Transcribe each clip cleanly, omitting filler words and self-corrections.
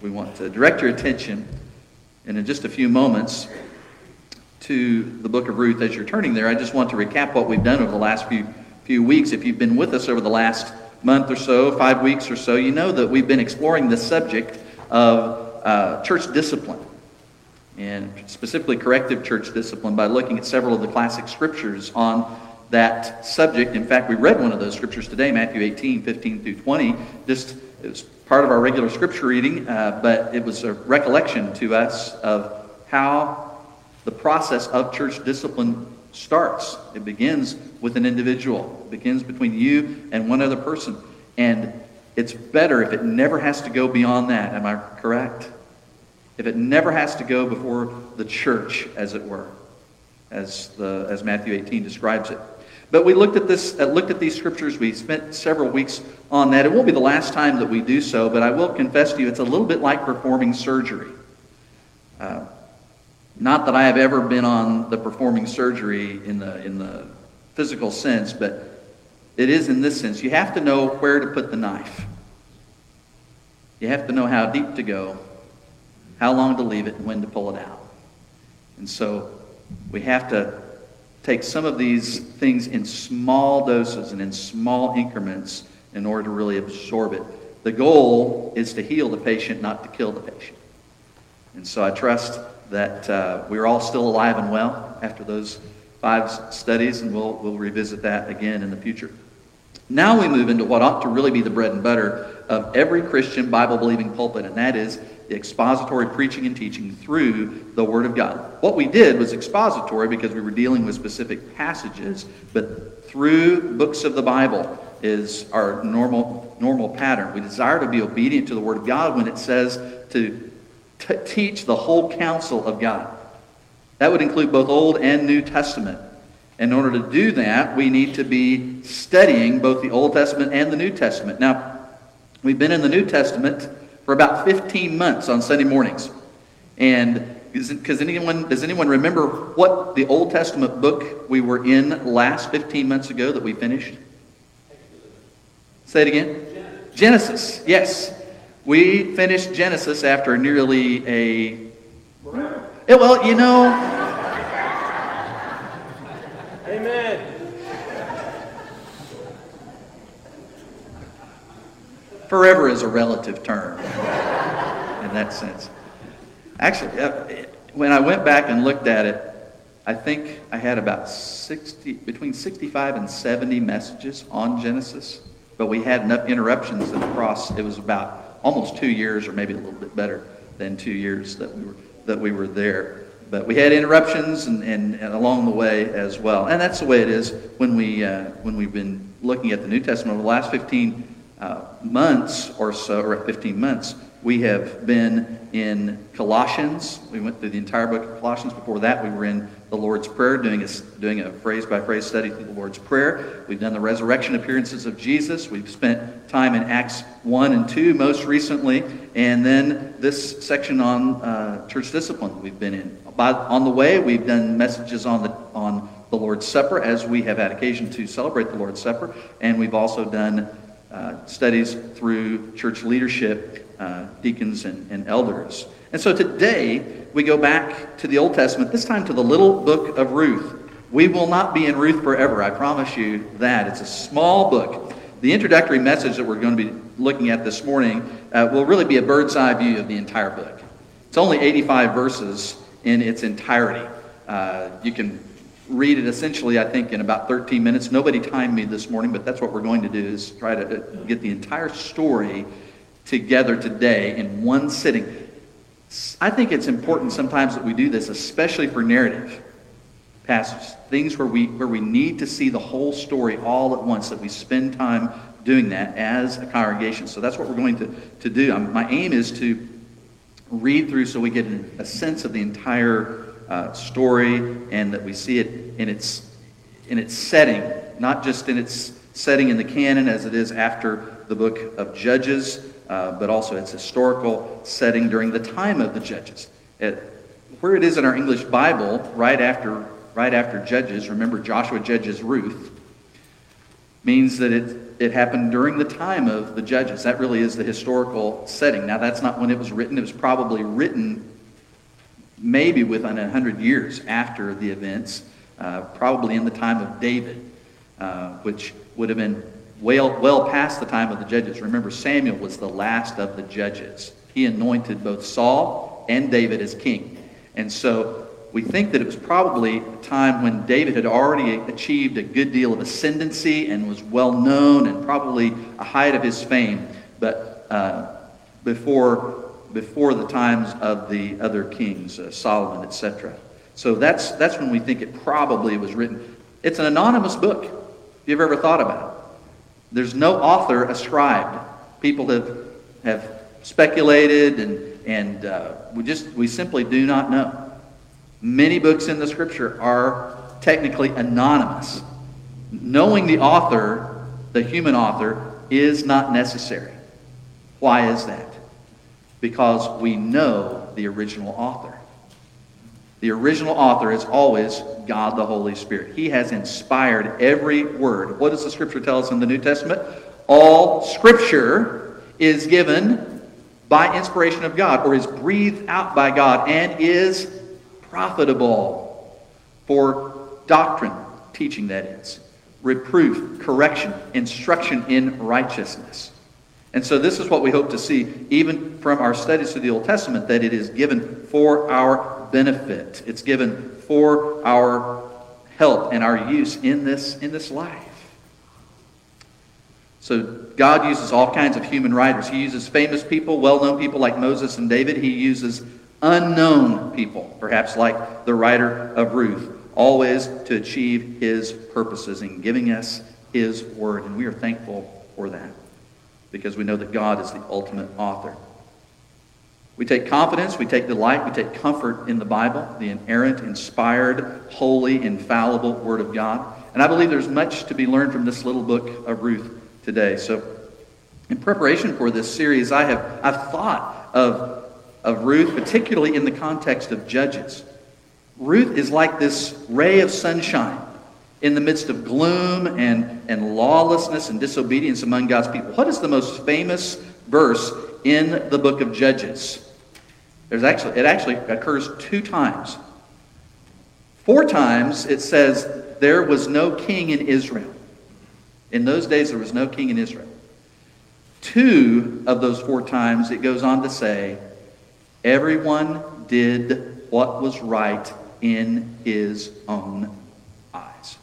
we want to direct your attention in just a few moments to the book of Ruth. As you're turning there, I just want to recap what we've done over the last few weeks. If you've been with us over the last month or so, 5 weeks or so, you know that we've been exploring the subject of church discipline, and specifically corrective church discipline, by looking at several of the classic scriptures on that subject. In fact, we read one of those scriptures today, Matthew 18, 15 through 20. It was part of our regular scripture reading, but it was a recollection to us of how the process of church discipline starts. It begins with an individual. It begins between you and one other person. And it's better if it never has to go beyond that. Am I correct? If it never has to go before the church, as it were, as Matthew 18 describes it. But we looked at these scriptures. We spent several weeks on that. It won't be the last time that we do so, but I will confess to you, it's a little bit like performing surgery. Not that I have ever been on the performing surgery in the physical sense, but it is in this sense. You have to know where to put the knife. You have to know how deep to go, how long to leave it, and when to pull it out. And so we have to take some of these things in small doses and in small increments in order to really absorb it. The goal is to heal the patient, not to kill the patient. And so I trust that we're all still alive and well after those 5 studies, and we'll revisit that again in the future. Now we move into what ought to really be the bread and butter of every Christian Bible-believing pulpit, and that is the expository preaching and teaching through the Word of God. What we did was expository because we were dealing with specific passages, but through books of the Bible is our normal pattern. We desire to be obedient to the Word of God when it says to teach the whole counsel of God. That would include both Old and New Testament. In order to do that, we need to be studying both the Old Testament and the New Testament. Now, we've been in the New Testament for about 15 months on Sunday mornings. And does anyone remember what the Old Testament book we were in last 15 months ago that we finished? Say it again. Genesis. Yes. We finished Genesis after nearly a... Well, you know... Amen. Forever is a relative term in that sense. Actually, when I went back and looked at it, I think I had about between 65 and 70 messages on Genesis, but we had enough interruptions that it was about almost 2 years, or maybe a little bit better than 2 years that we were there. But we had interruptions and along the way as well, and that's the way it is when we've been looking at the New Testament over the last 15 months or so, or 15 months. We have been in Colossians. We went through the entire book of Colossians. Before that, we were in the Lord's Prayer, doing a phrase-by-phrase study through the Lord's Prayer. We've done the resurrection appearances of Jesus. We've spent time in Acts 1 and 2 most recently, and then this section on church discipline we've been in. On the way, we've done messages on the Lord's Supper, as we have had occasion to celebrate the Lord's Supper, and we've also done studies through church leadership, deacons and elders. And so today, we go back to the Old Testament, this time to the little book of Ruth. We will not be in Ruth forever, I promise you that. It's a small book. The introductory message that we're going to be looking at this morning will really be a bird's eye view of the entire book. It's only 85 verses in its entirety. You can read it essentially, I think, in about 13 minutes. Nobody timed me this morning, but that's what we're going to do, is try to get the entire story together today in one sitting. I think it's important sometimes that we do this, especially for narrative passages, things where we need to see the whole story all at once, that we spend time doing that as a congregation. So that's what we're going to do. My aim is to read through so we get a sense of the entire story, and that we see it in its setting, not just in its setting in the canon as it is after the book of Judges, but also its historical setting during the time of the Judges. Where it is in our English Bible, right after Judges, remember Joshua, Judges, Ruth, means that it happened during the time of the judges. That really is the historical setting. Now, that's not when it was written. It was probably written maybe within 100 years after the events, probably in the time of David, which would have been well past the time of the judges. Remember, Samuel was the last of the judges. He anointed both Saul and David as king. And so we think that it was probably a time when David had already achieved a good deal of ascendancy and was well known and probably a height of his fame, but before the times of the other kings, Solomon, etc. So that's when we think it probably was written. It's an anonymous book, if you've ever thought about it. There's no author ascribed. People have speculated, and we simply do not know. Many books in the Scripture are technically anonymous. Knowing the author, the human author, is not necessary. Why is that? Because we know the original author. The original author is always God the Holy Spirit. He has inspired every word. What does the Scripture tell us in the New Testament? All Scripture is given by inspiration of God, or is breathed out by God, and is profitable for doctrine, teaching that is, reproof, correction, instruction in righteousness. And so this is what we hope to see, even from our studies through the Old Testament, that it is given for our benefit. It's given for our help and our use in this life. So God uses all kinds of human writers. He uses famous people, well-known people like Moses and David. He uses unknown people, perhaps like the writer of Ruth, always to achieve His purposes in giving us His Word. And we are thankful for that, because we know that God is the ultimate author. We take confidence, we take delight, we take comfort in the Bible, the inerrant, inspired, holy, infallible Word of God. And I believe there's much to be learned from this little book of Ruth today. So in preparation for this series, I've thought of Ruth, particularly in the context of Judges. Ruth is like this ray of sunshine in the midst of gloom and lawlessness and disobedience among God's people. What is the most famous verse in the book of Judges? It actually occurs 2 times. 4 times it says, there was no king in Israel. In those days there was no king in Israel. 2 of those 4 times it goes on to say, everyone did what was right in his own eyes.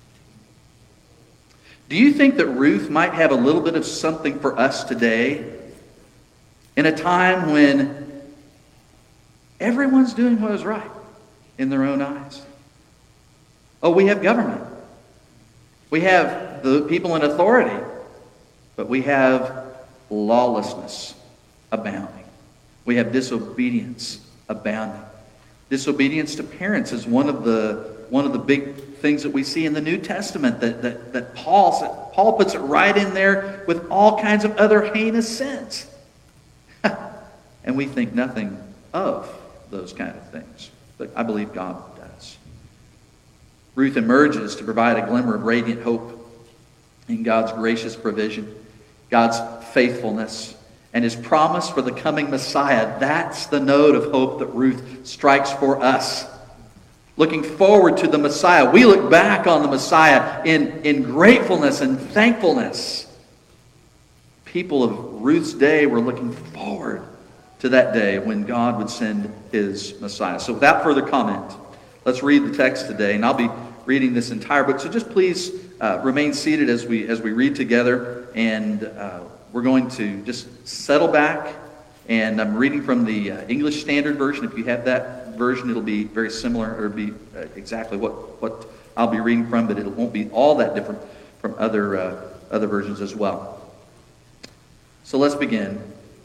Do you think that Ruth might have a little bit of something for us today, in a time when everyone's doing what is right in their own eyes? Oh, we have government. We have the people in authority, but we have lawlessness abounding. We have disobedience abounding. Disobedience to parents is one of the big things that we see in the New Testament that Paul puts it right in there with all kinds of other heinous sins. And we think nothing of those kind of things. But I believe God does. Ruth emerges to provide a glimmer of radiant hope in God's gracious provision, God's faithfulness, and His promise for the coming Messiah. That's the note of hope that Ruth strikes for us. Looking forward to the Messiah. We look back on the Messiah in gratefulness and thankfulness. People of Ruth's day were looking forward to that day when God would send His Messiah. So without further comment, let's read the text today. And I'll be reading this entire book. So just please remain seated as we read together. And we're going to just settle back. And I'm reading from the English Standard Version. If you have that version, it'll be very similar, or be exactly what I'll be reading from, but it won't be all that different from other versions as well. So let's begin.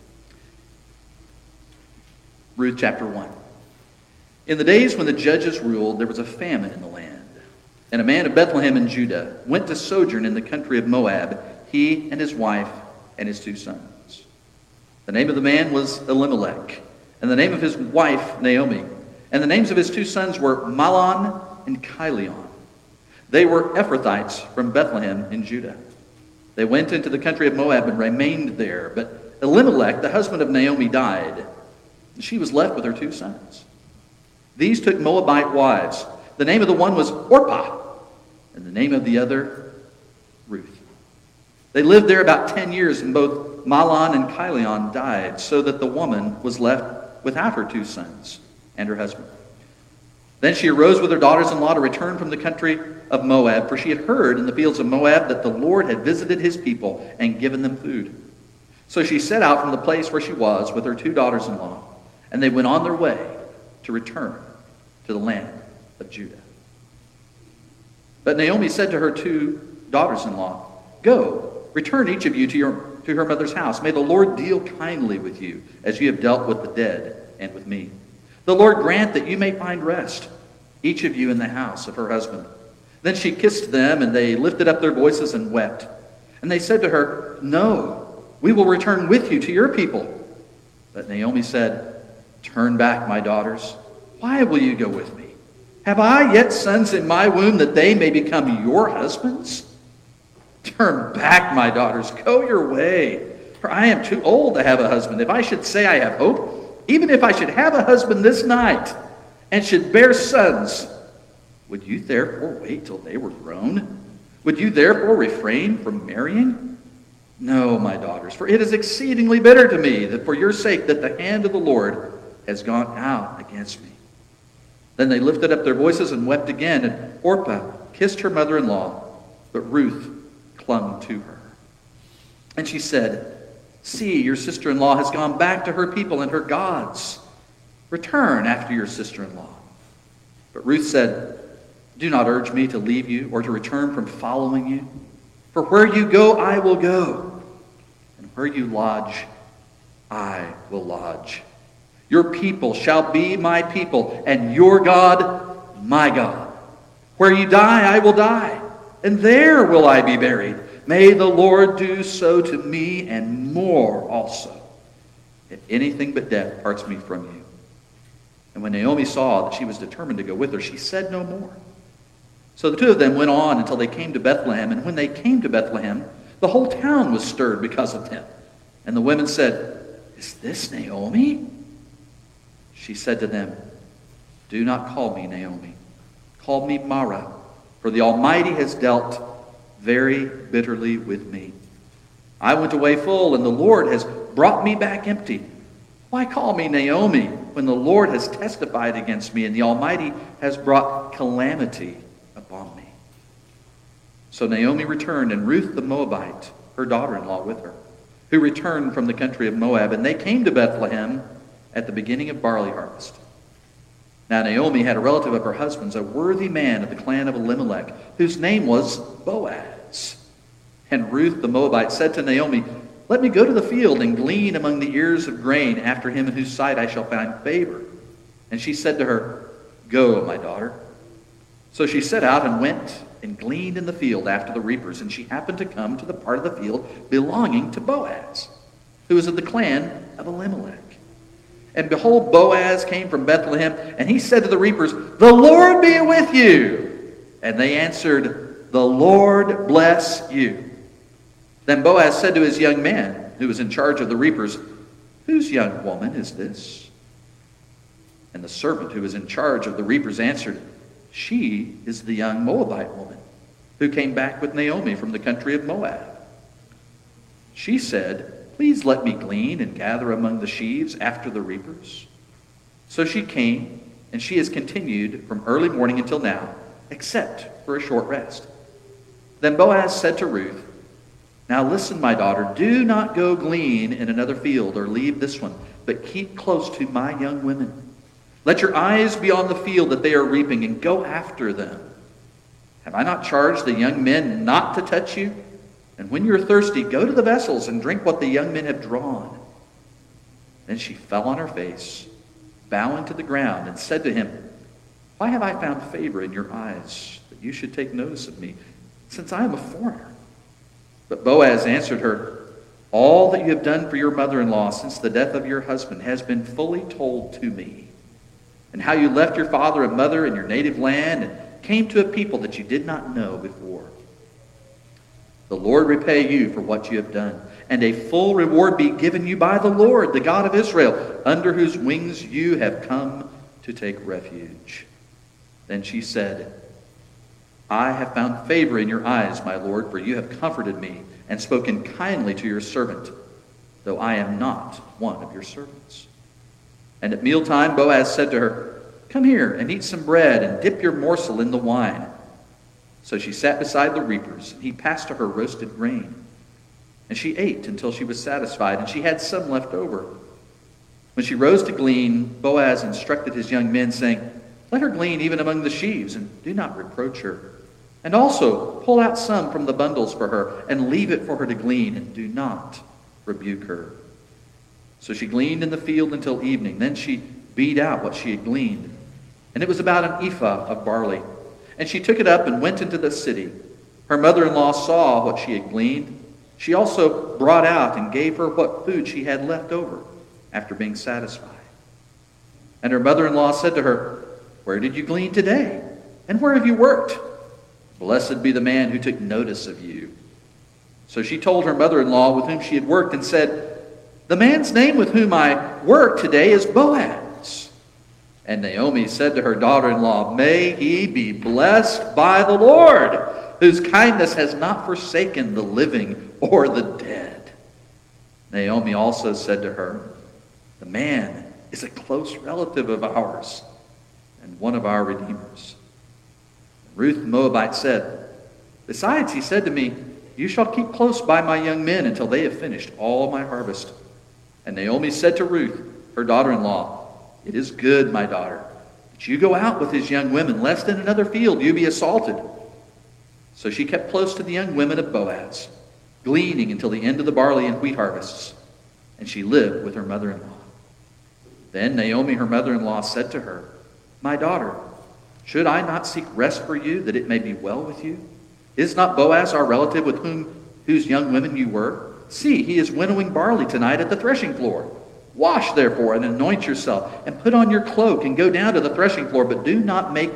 Ruth chapter 1. In the days when the judges ruled, there was a famine in the land. And a man of Bethlehem in Judah went to sojourn in the country of Moab, he and his wife and his 2 sons. The name of the man was Elimelech, and the name of his wife Naomi. And the names of his 2 sons were Mahlon and Chilion. They were Ephrathites from Bethlehem in Judah. They went into the country of Moab and remained there. But Elimelech, the husband of Naomi, died. And she was left with her 2 sons. These took Moabite wives. The name of the one was Orpah, and the name of the other, Ruth. They lived there about 10 years, and both Mahlon and Chilion died, so that the woman was left without her 2 sons and her husband. Then she arose with her daughters-in-law to return from the country of Moab, for she had heard in the fields of Moab that the Lord had visited his people and given them food. So she set out from the place where she was with her 2 daughters-in-law, and they went on their way to return to the land of Judah. But Naomi said to her 2 daughters-in-law, "Go, return each of you to her mother's house. May the Lord deal kindly with you, as you have dealt with the dead and with me. The Lord grant that you may find rest, each of you in the house of her husband." Then she kissed them, and they lifted up their voices and wept. And they said to her, "No, we will return with you to your people." But Naomi said, "Turn back, my daughters. Why will you go with me? Have I yet sons in my womb that they may become your husbands? Turn back, my daughters. Go your way. For I am too old to have a husband. If I should say I have hope, even if I should have a husband this night and should bear sons, would you therefore wait till they were grown? Would you therefore refrain from marrying? No, my daughters, for it is exceedingly bitter to me that for your sake that the hand of the Lord has gone out against me." Then they lifted up their voices and wept again, and Orpah kissed her mother-in-law, but Ruth clung to her. And she said, "See, your sister-in-law has gone back to her people and her gods. Return after your sister-in-law." But Ruth said, "Do not urge me to leave you or to return from following you. For where you go, I will go, and where you lodge, I will lodge. Your people shall be my people, and your God, my God. Where you die, I will die, and there will I be buried. May the Lord do so to me, and more also, if anything but death parts me from you." And when Naomi saw that she was determined to go with her, she said no more. So the 2 of them went on until they came to Bethlehem. And when they came to Bethlehem, the whole town was stirred because of them. And the women said, "Is this Naomi?" She said to them, "Do not call me Naomi. Call me Mara, for the Almighty has dealt very bitterly with me. I went away full, and the Lord has brought me back empty. Why call me Naomi when the Lord has testified against me, and the Almighty has brought calamity upon me?" So Naomi returned, and Ruth the Moabite, her daughter-in-law, with her, who returned from the country of Moab. And they came to Bethlehem at the beginning of barley harvest. Now Naomi had a relative of her husband's, a worthy man of the clan of Elimelech, whose name was Boaz. And Ruth the Moabite said to Naomi, "Let me go to the field and glean among the ears of grain after him in whose sight I shall find favor." And she said to her, "Go, my daughter." So she set out and went and gleaned in the field after the reapers. And she happened to come to the part of the field belonging to Boaz, who was of the clan of Elimelech. And behold, Boaz came from Bethlehem, and he said to the reapers, "The Lord be with you." And they answered, "The Lord bless you." Then Boaz said to his young man, who was in charge of the reapers, "Whose young woman is this?" And the servant who was in charge of the reapers answered, "She is the young Moabite woman who came back with Naomi from the country of Moab." She said, "Please let me glean and gather among the sheaves after the reapers." So she came, and she has continued from early morning until now, except for a short rest. Then Boaz said to Ruth, "Now listen, my daughter, do not go glean in another field or leave this one, but keep close to my young women. Let your eyes be on the field that they are reaping, and go after them. Have I not charged the young men not to touch you? And when you are thirsty, go to the vessels and drink what the young men have drawn." Then she fell on her face, bowing to the ground, and said to him, "Why have I found favor in your eyes, that you should take notice of me, since I am a foreigner?" But Boaz answered her, "All that you have done for your mother-in-law since the death of your husband has been fully told to me, and how you left your father and mother in your native land and came to a people that you did not know before. The Lord repay you for what you have done, and a full reward be given you by the Lord, the God of Israel, under whose wings you have come to take refuge." Then she said, "I have found favor in your eyes, my Lord, for you have comforted me and spoken kindly to your servant, though I am not one of your servants." And at mealtime Boaz said to her, "Come here and eat some bread and dip your morsel in the wine." So she sat beside the reapers, and he passed to her roasted grain. And she ate until she was satisfied, and she had some left over. When she rose to glean, Boaz instructed his young men, saying, "Let her glean even among the sheaves, and do not reproach her. And also pull out some from the bundles for her, and leave it for her to glean, and do not rebuke her." So she gleaned in the field until evening. Then she beat out what she had gleaned, and it was about an ephah of barley. And she took it up and went into the city. Her mother-in-law saw what she had gleaned. She also brought out and gave her what food she had left over after being satisfied. And her mother-in-law said to her, "Where did you glean today? And where have you worked? Blessed be the man who took notice of you." So she told her mother-in-law with whom she had worked and said, "The man's name with whom I work today is Boaz." And Naomi said to her daughter-in-law, "May he be blessed by the Lord, whose kindness has not forsaken the living or the dead." Naomi also said to her, "The man is a close relative of ours and one of our redeemers." Ruth the Moabite said, "Besides, he said to me, 'You shall keep close by my young men until they have finished all my harvest.' And Naomi said to Ruth, her daughter-in-law, 'It is good, my daughter, that you go out with his young women, lest in another field you be assaulted.' So she kept close to the young women of Boaz, gleaning until the end of the barley and wheat harvests, and she lived with her mother-in-law. Then Naomi, her mother-in-law, said to her, 'My daughter, should I not seek rest for you, that it may be well with you? Is not Boaz our relative with whose young women you were? See, he is winnowing barley tonight at the threshing floor. Wash, therefore, and anoint yourself, and put on your cloak, and go down to the threshing floor, but do not make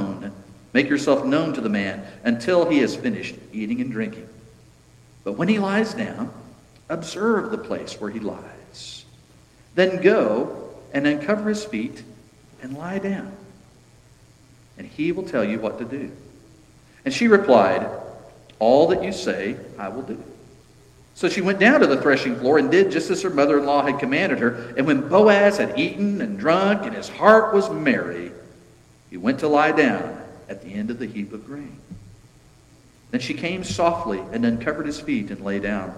yourself known to the man until he has finished eating and drinking. But when he lies down, observe the place where he lies. Then go and uncover his feet and lie down, and he will tell you what to do.' And she replied, 'All that you say I will do.' So she went down to the threshing floor and did just as her mother-in-law had commanded her. And when Boaz had eaten and drunk and his heart was merry, he went to lie down at the end of the heap of grain. Then she came softly and uncovered his feet and lay down.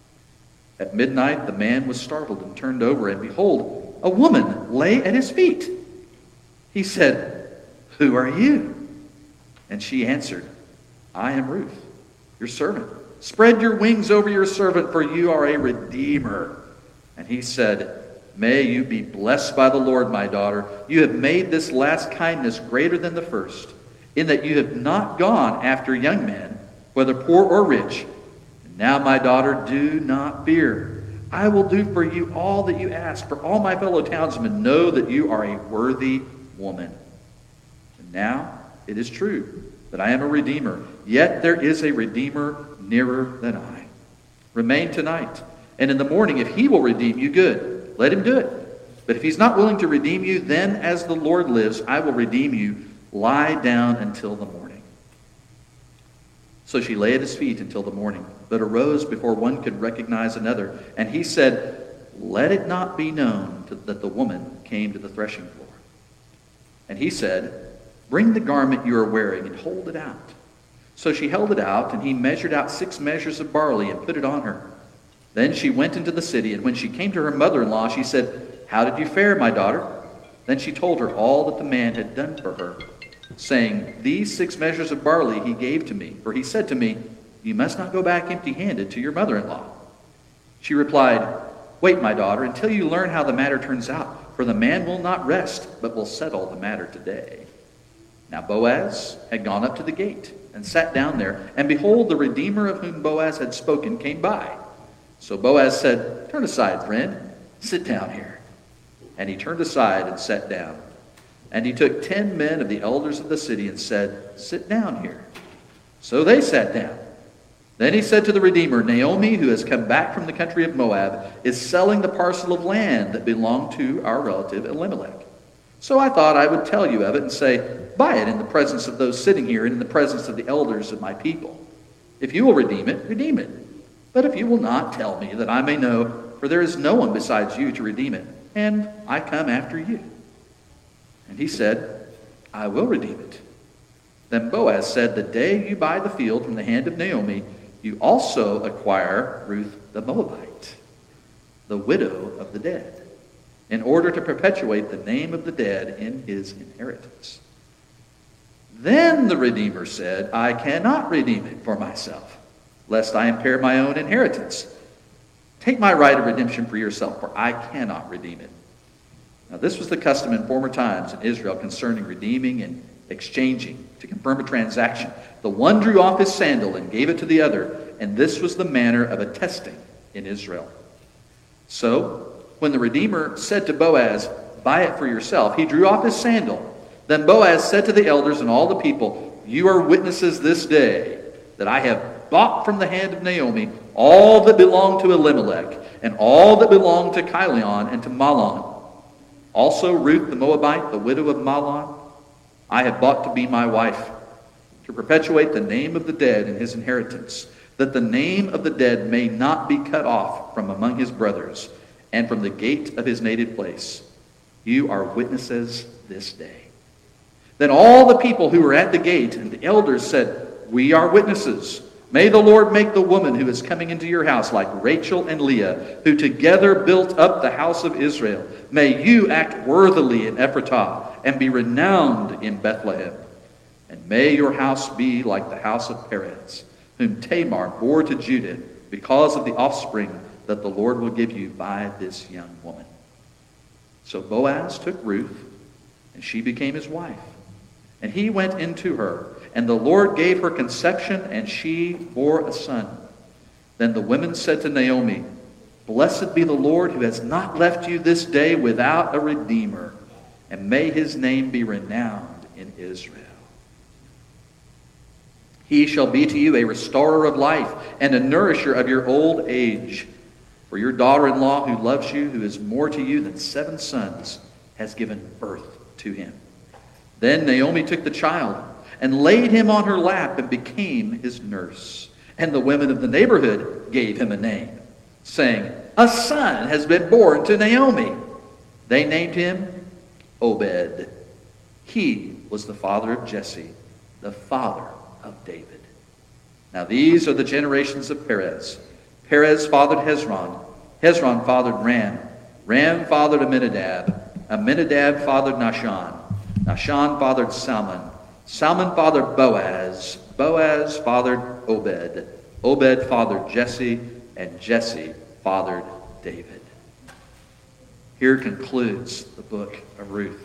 At midnight the man was startled and turned over, and behold, a woman lay at his feet. He said, 'Who are you?' And she answered, 'I am Ruth, your servant. Spread your wings over your servant, for you are a redeemer.' And he said, 'May you be blessed by the Lord, my daughter. You have made this last kindness greater than the first, in that you have not gone after young men, whether poor or rich. And now, my daughter, do not fear. I will do for you all that you ask, for all my fellow townsmen know that you are a worthy woman. And now it is true that I am a redeemer, yet there is a redeemer nearer than I. Remain tonight, and in the morning, if he will redeem you, good, let him do it. But if he's not willing to redeem you, then as the Lord lives, I will redeem you. Lie down until the morning.' So she lay at his feet until the morning, but arose before one could recognize another. And he said, 'Let it not be known that the woman came to the threshing floor.' And he said, 'Bring the garment you are wearing and hold it out.' So she held it out, and he measured out 6 measures of barley and put it on her. Then she went into the city, and when she came to her mother-in-law, she said, 'How did you fare, my daughter?' Then she told her all that the man had done for her, saying, 'These 6 measures of barley he gave to me, for he said to me, you must not go back empty-handed to your mother-in-law.' She replied, 'Wait, my daughter, until you learn how the matter turns out, for the man will not rest, but will settle the matter today.' Now Boaz had gone up to the gate and sat down there, and behold, the Redeemer of whom Boaz had spoken came by. So Boaz said, 'Turn aside, friend, sit down here.' And he turned aside and sat down. And he took 10 men of the elders of the city and said, 'Sit down here.' So they sat down. Then he said to the Redeemer, Naomi, who has come back from the country of Moab, is selling the parcel of land that belonged to our relative Elimelech. So I thought I would tell you of it and say, buy it in the presence of those sitting here and in the presence of the elders of my people. If you will redeem it, redeem it. But if you will not, tell me, that I may know, for there is no one besides you to redeem it, and I come after you. And he said, I will redeem it. Then Boaz said, the day you buy the field from the hand of Naomi, you also acquire Ruth the Moabite, the widow of the dead, in order to perpetuate the name of the dead in his inheritance. Then the Redeemer said, I cannot redeem it for myself, lest I impair my own inheritance. Take my right of redemption for yourself, for I cannot redeem it. Now this was the custom in former times in Israel concerning redeeming and exchanging to confirm a transaction. The one drew off his sandal and gave it to the other, and this was the manner of attesting in Israel. So, when the Redeemer said to Boaz, buy it for yourself, he drew off his sandal. Then Boaz said to the elders and all the people, you are witnesses this day that I have bought from the hand of Naomi all that belonged to Elimelech, and all that belonged to Chilion and to Mahlon. Also Ruth the Moabite, the widow of Mahlon, I have bought to be my wife, to perpetuate the name of the dead in his inheritance, that the name of the dead may not be cut off from among his brothers, and from the gate of his native place. You are witnesses this day. Then all the people who were at the gate and the elders said, we are witnesses. May the Lord make the woman who is coming into your house like Rachel and Leah, who together built up the house of Israel. May you act worthily in Ephratah and be renowned in Bethlehem. And may your house be like the house of Perez, whom Tamar bore to Judah, because of the offspring that the Lord will give you by this young woman. So Boaz took Ruth, and she became his wife. And he went into her, and the Lord gave her conception, and she bore a son. Then the women said to Naomi, blessed be the Lord who has not left you this day without a redeemer, and may his name be renowned in Israel. He shall be to you a restorer of life and a nourisher of your old age. For your daughter-in-law who loves you, who is more to you than 7 sons, has given birth to him. Then Naomi took the child and laid him on her lap and became his nurse. And the women of the neighborhood gave him a name, saying, a son has been born to Naomi. They named him Obed. He was the father of Jesse, the father of David. Now these are the generations of Perez. Perez fathered Hezron. Hezron fathered Ram. Ram fathered Amminadab. Amminadab fathered Nahshon. Nahshon fathered Salmon. Salmon fathered Boaz. Boaz fathered Obed. Obed fathered Jesse. And Jesse fathered David. Here concludes the book of Ruth.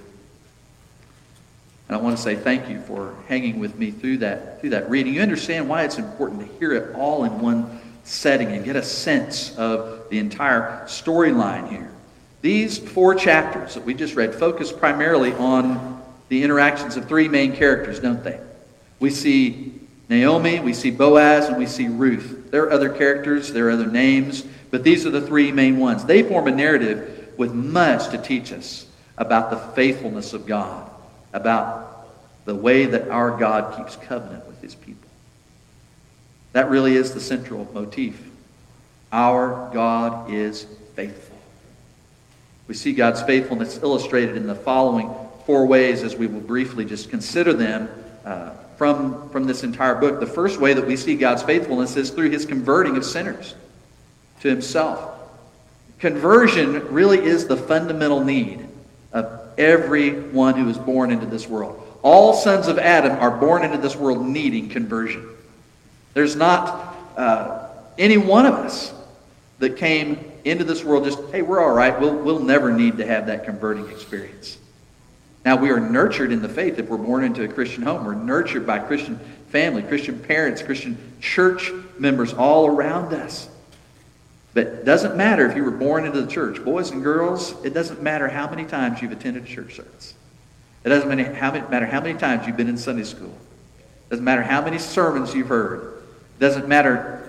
And I want to say thank you for hanging with me through that reading. You understand why it's important to hear it all in one setting and get a sense of the entire storyline here. These 4 chapters that we just read focus primarily on the interactions of 3 main characters, don't they? We see Naomi, we see Boaz, and we see Ruth. There are other characters, there are other names, but these are the 3 main ones. They form a narrative with much to teach us about the faithfulness of God, about the way that our God keeps covenant with his people. That really is the central motif. Our God is faithful. We see God's faithfulness illustrated in the following 4 ways as we will briefly just consider them from this entire book. The first way that we see God's faithfulness is through his converting of sinners to himself. Conversion really is the fundamental need of everyone who is born into this world. All sons of Adam are born into this world needing conversion. There's not any one of us that came into this world just, hey, we're all right. We'll never need to have that converting experience. Now, we are nurtured in the faith if we're born into a Christian home. We're nurtured by Christian family, Christian parents, Christian church members all around us. But it doesn't matter if you were born into the church. Boys and girls, it doesn't matter how many times you've attended a church service. It doesn't matter how many times you've been in Sunday school. It doesn't matter how many sermons you've heard. It doesn't matter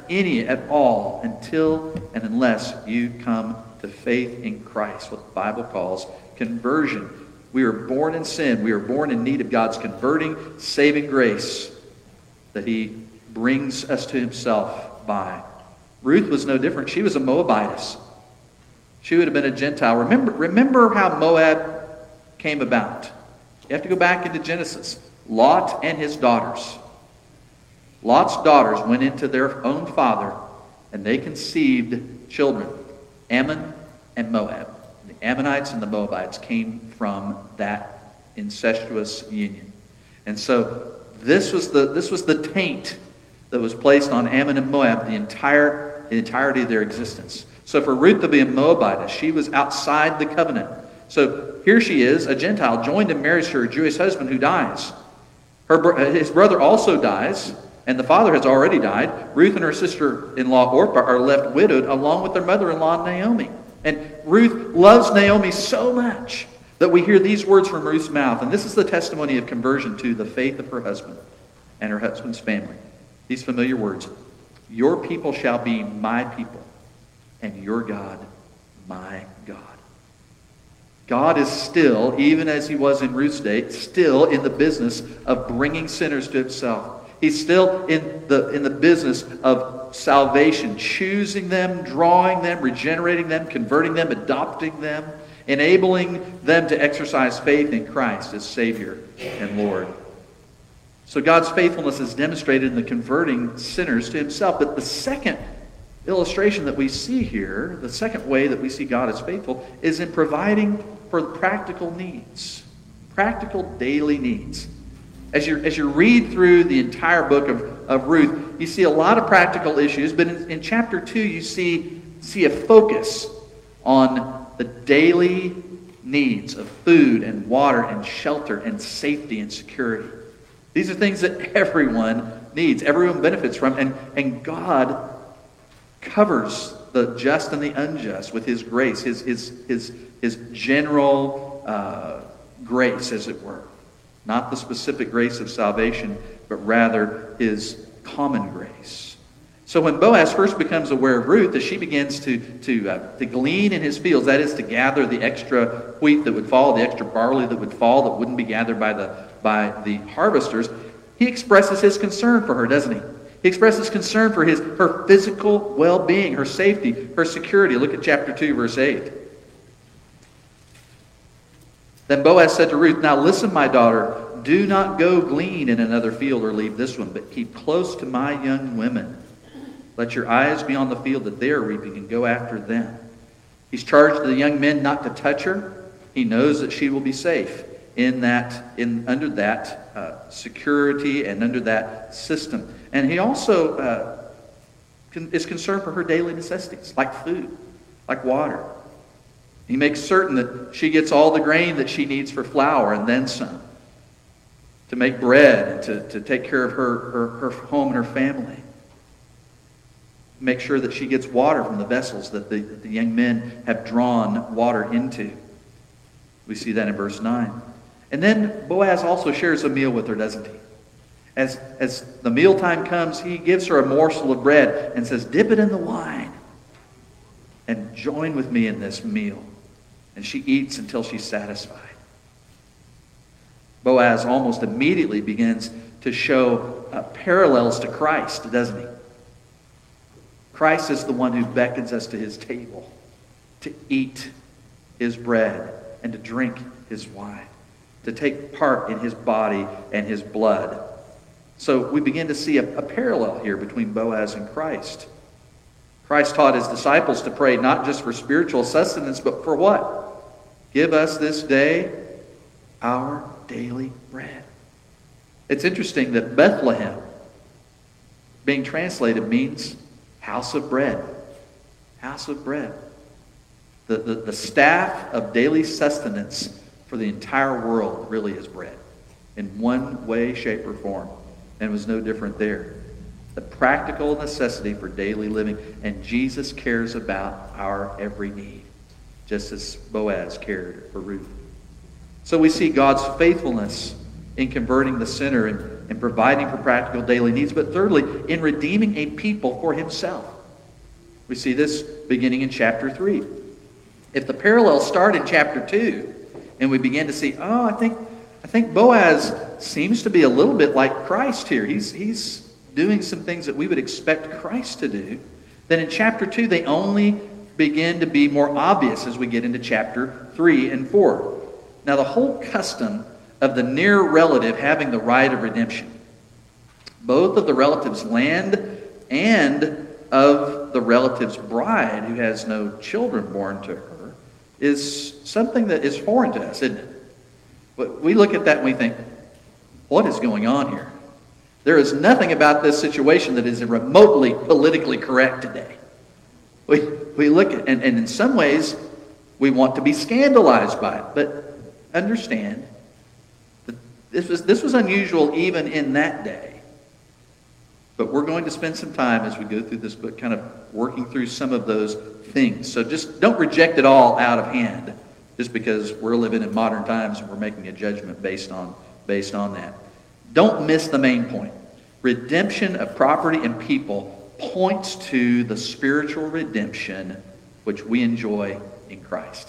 any at all until and unless you come to faith in Christ, what the Bible calls conversion. We are born in sin. We are born in need of God's converting, saving grace that he brings us to himself by. Ruth was no different. She was a Moabitess. She would have been a Gentile. Remember how Moab came about. You have to go back into Genesis. Lot and his daughters. Lot's daughters went into their own father, and they conceived children, Ammon and Moab. The Ammonites and the Moabites came from that incestuous union. And so this was the taint that was placed on Ammon and Moab the entirety of their existence. So for Ruth to be a Moabitess, she was outside the covenant. So here she is, a Gentile, joined in marriage to her Jewish husband who dies. His brother also dies, and the father has already died. Ruth and her sister-in-law Orpah are left widowed along with their mother-in-law Naomi. And Ruth loves Naomi so much that we hear these words from Ruth's mouth. And this is the testimony of conversion to the faith of her husband and her husband's family. These familiar words, "Your people shall be my people, and your God my God." God is still, even as he was in Ruth's day, still in the business of bringing sinners to himself. He's still in the business of salvation, choosing them, drawing them, regenerating them, converting them, adopting them, enabling them to exercise faith in Christ as Savior and Lord. So God's faithfulness is demonstrated in the converting sinners to himself. But the second illustration that we see here, the second way that we see God as faithful, is in providing for practical needs, practical daily needs. As you read through the entire book of Ruth, you see a lot of practical issues, but in chapter 2 you see a focus on the daily needs of food and water and shelter and safety and security. These are things that everyone needs, everyone benefits from, and God covers the just and the unjust with his grace, his general grace, as it were. Not the specific grace of salvation, but rather his common grace. So when Boaz first becomes aware of Ruth, as she begins to glean in his fields, that is to gather the extra wheat that would fall, the extra barley that would fall, that wouldn't be gathered by the harvesters, he expresses his concern for her, doesn't he? He expresses concern for her physical well-being, her safety, her security. Look at chapter 2, verse 8. Then Boaz said to Ruth, "Now listen, my daughter, do not go glean in another field or leave this one, but keep close to my young women. Let your eyes be on the field that they are reaping and go after them." He's charged the young men not to touch her. He knows that she will be safe under that security and under that system. And he also is concerned for her daily necessities, like food, like water. He makes certain that she gets all the grain that she needs for flour and then some, to make bread and to take care of her home and her family. Make sure that she gets water from the vessels that the young men have drawn water into. We see that in verse 9. And then Boaz also shares a meal with her, doesn't he? As the mealtime comes, he gives her a morsel of bread and says, "Dip it in the wine and join with me in this meal." And she eats until she's satisfied. Boaz almost immediately begins to show parallels to Christ, doesn't he? Christ is the one who beckons us to his table, to eat his bread and to drink his wine, to take part in his body and his blood. So we begin to see a parallel here between Boaz and Christ. Christ taught his disciples to pray not just for spiritual sustenance, but for what? "Give us this day our daily bread." It's interesting that Bethlehem, being translated, means house of bread. House of bread. The staff of daily sustenance for the entire world really is bread, in one way, shape, or form. And it was no different there. The practical necessity for daily living. And Jesus cares about our every need, just as Boaz cared for Ruth. So we see God's faithfulness in converting the sinner, and and providing for practical daily needs, but thirdly, in redeeming a people for himself. We see this beginning in chapter 3. If the parallels start in chapter 2, and we begin to see, I think Boaz seems to be a little bit like Christ here. He's doing some things that we would expect Christ to do. Then in chapter 2, they only begin to be more obvious as we get into chapter 3 and 4. Now, the whole custom of the near relative having the right of redemption, both of the relative's land and of the relative's bride who has no children born to her, is something that is foreign to us, isn't it? But we look at that and we think, what is going on here? There is nothing about this situation that is remotely politically correct today. We look at, and in some ways, we want to be scandalized by it. But understand that this was unusual even in that day. But we're going to spend some time as we go through this book kind of working through some of those things. So just don't reject it all out of hand just because we're living in modern times and we're making a judgment based on that. Don't miss the main point. Redemption of property and people points to the spiritual redemption which we enjoy in Christ.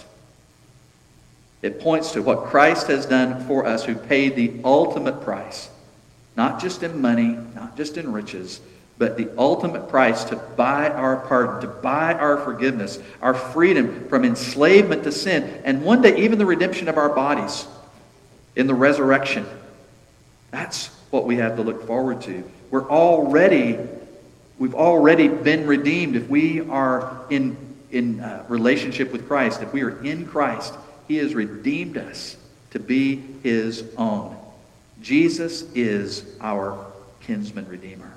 It points to what Christ has done for us, who paid the ultimate price. Not just in money, not just in riches, but the ultimate price to buy our pardon, to buy our forgiveness, our freedom from enslavement to sin, and one day even the redemption of our bodies in the resurrection. That's what we have to look forward to. We've already been redeemed. If we are in relationship with Christ, if we are in Christ, He has redeemed us to be His own. Jesus is our kinsman redeemer.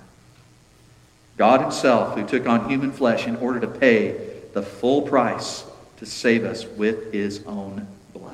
God Himself, who took on human flesh in order to pay the full price to save us with His own blood.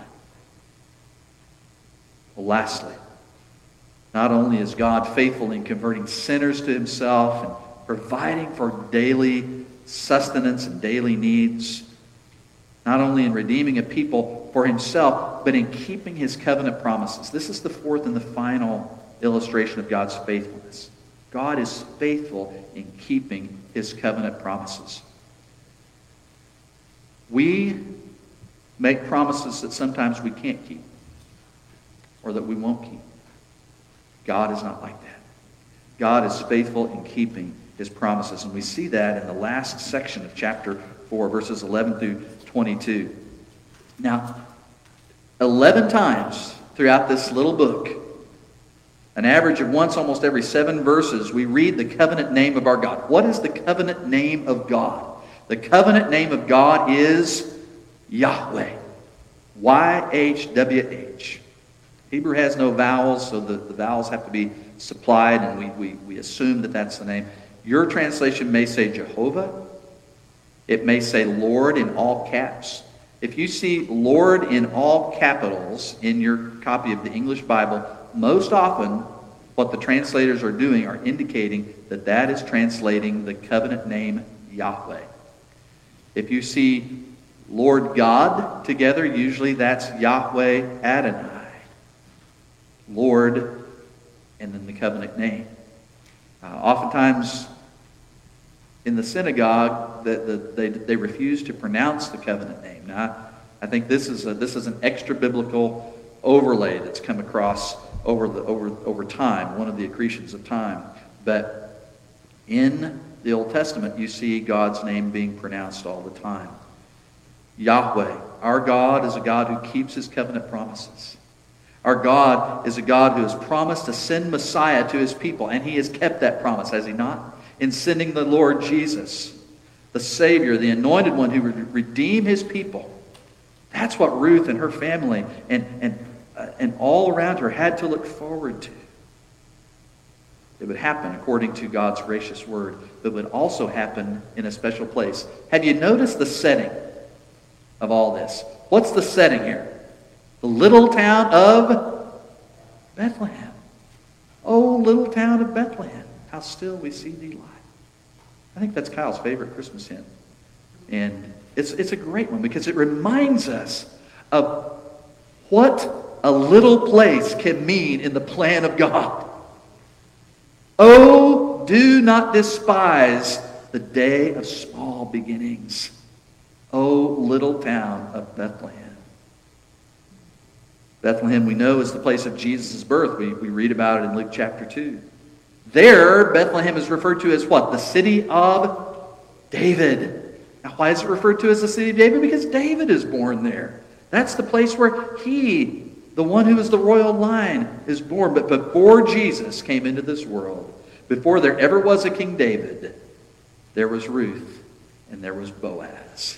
Well, lastly, not only is God faithful in converting sinners to Himself and providing for daily sustenance and daily needs, not only in redeeming a people for Himself, but in keeping His covenant promises. This is the fourth and the final illustration of God's faithfulness. God is faithful in keeping His covenant promises. We make promises that sometimes we can't keep, or that we won't keep. God is not like that. God is faithful in keeping His promises. And we see that in the last section of chapter 4, verses 11 through 22. Now, 11 times throughout this little book, an average of once almost every 7 verses, we read the covenant name of our God. What is the covenant name of God? The covenant name of God is Yahweh. YHWH. Hebrew has no vowels, so the vowels have to be supplied, and we assume that that's the name. Your translation may say Jehovah. It may say Lord in all caps. If you see Lord in all capitals in your copy of the English Bible, most often what the translators are doing are indicating that that is translating the covenant name Yahweh. If you see Lord God together, usually that's Yahweh Adonai. Lord, and then the covenant name. Oftentimes in the synagogue, they refuse to pronounce the covenant name. Now, I think this is an extra biblical overlay that's come across over time, one of the accretions of time. But in the Old Testament, you see God's name being pronounced all the time. Yahweh, our God, is a God who keeps His covenant promises. Our God is a God who has promised to send Messiah to His people, and He has kept that promise, has He not? In sending the Lord Jesus, the Savior, the Anointed One who would redeem His people. That's what Ruth and her family and all around her had to look forward to. It would happen according to God's gracious word, but it would also happen in a special place. Have you noticed the setting of all this? What's the setting here? The little town of Bethlehem. Oh, little town of Bethlehem, how still we see thee lie. I think that's Kyle's favorite Christmas hymn. And it's a great one because it reminds us of what a little place can mean in the plan of God. Oh, do not despise the day of small beginnings. O little town of Bethlehem. Bethlehem, we know, is the place of Jesus' birth. We read about it in Luke chapter 2. There, Bethlehem is referred to as what? The city of David. Now, why is it referred to as the city of David? Because David is born there. That's the place where he, the one who is the royal line, is born. But before Jesus came into this world, before there ever was a King David, there was Ruth and there was Boaz,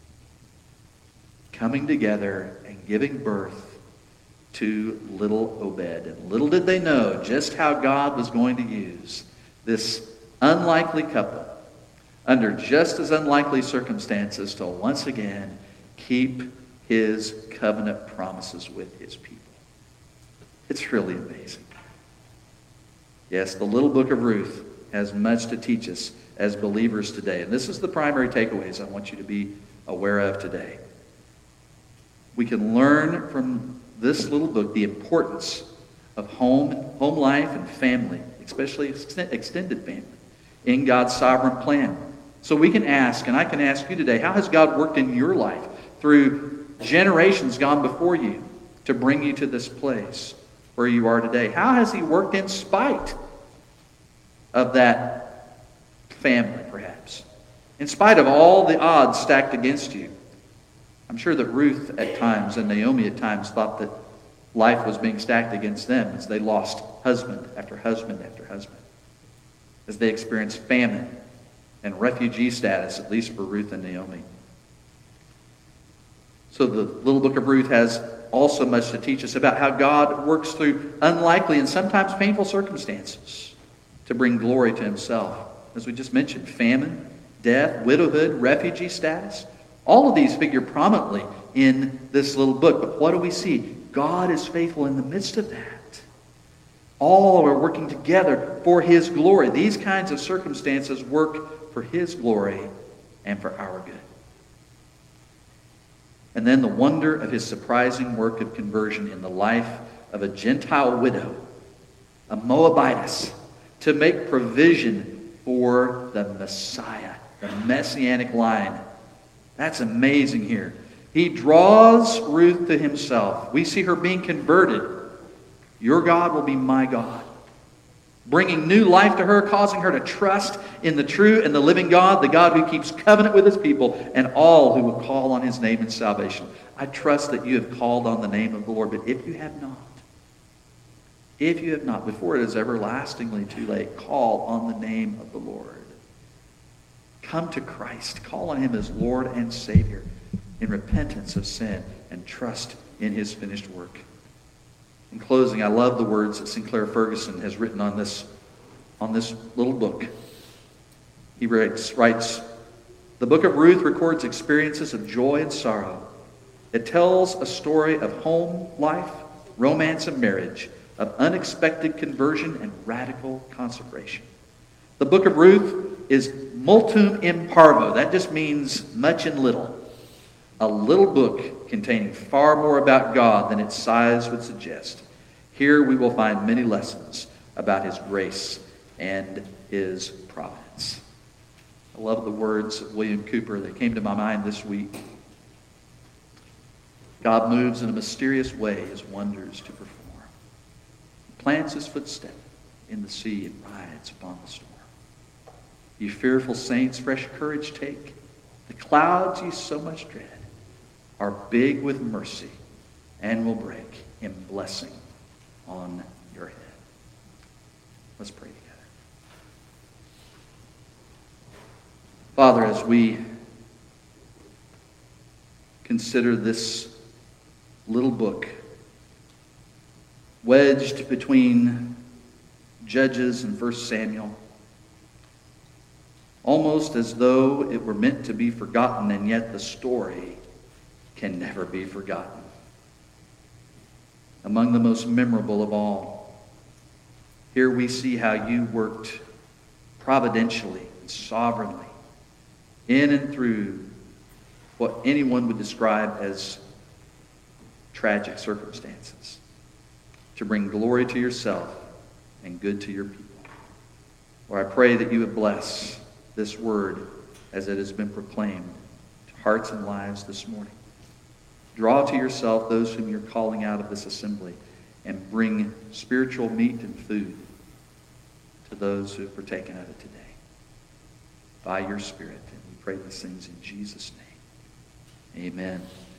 coming together and giving birth to little Obed. And little did they know just how God was going to use this unlikely couple under just as unlikely circumstances to once again keep his covenant promises with his people. It's really amazing. Yes, the little book of Ruth has much to teach us as believers today. And this is the primary takeaways I want you to be aware of today. We can learn from this little book the importance of home life and family, especially extended family, in God's sovereign plan. So we can ask, and I can ask you today, how has God worked in your life through generations gone before you to bring you to this place where you are today? How has he worked in spite of that family, perhaps? In spite of all the odds stacked against you? I'm sure that Ruth at times and Naomi at times thought that life was being stacked against them as they lost husband after husband after husband, as they experienced famine and refugee status, at least for Ruth and Naomi. So the little book of Ruth has also much to teach us about how God works through unlikely and sometimes painful circumstances to bring glory to himself. As we just mentioned, famine, death, widowhood, refugee status. All of these figure prominently in this little book. But what do we see? God is faithful in the midst of that. All are working together for his glory. These kinds of circumstances work for his glory and for our good. And then the wonder of his surprising work of conversion in the life of a Gentile widow, a Moabitess, to make provision for the Messiah, the Messianic line. That's amazing here. He draws Ruth to himself. We see her being converted. Your God will be my God. Bringing new life to her, causing her to trust in the true and the living God, the God who keeps covenant with his people, and all who will call on his name in salvation. I trust that you have called on the name of the Lord, but if you have not, before it is everlastingly too late, call on the name of the Lord. Come to Christ. Call on him as Lord and Savior in repentance of sin and trust in his finished work. In closing, I love the words that Sinclair Ferguson has written on this little book. He writes, the book of Ruth records experiences of joy and sorrow. It tells a story of home life, romance and marriage, of unexpected conversion and radical consecration. The book of Ruth is multum in parvo. That just means much and little. A little book containing far more about God than its size would suggest. Here we will find many lessons about his grace and his providence. I love the words of William Cooper that came to my mind this week. God moves in a mysterious way his wonders to perform. He plants his footstep in the sea and rides upon the storm. You fearful saints, fresh courage take. The clouds you so much dread are big with mercy and will break in blessing on your head. Let's pray together. Father, as we consider this little book wedged between Judges and 1 Samuel, almost as though it were meant to be forgotten, and yet the story can never be forgotten. Among the most memorable of all, here we see how you worked providentially and sovereignly in and through what anyone would describe as tragic circumstances to bring glory to yourself and good to your people. Lord, I pray that you would bless this word as it has been proclaimed to hearts and lives this morning. Draw to yourself those whom you're calling out of this assembly and bring spiritual meat and food to those who have partaken of it today. By your Spirit. And we pray these things in Jesus' name. Amen.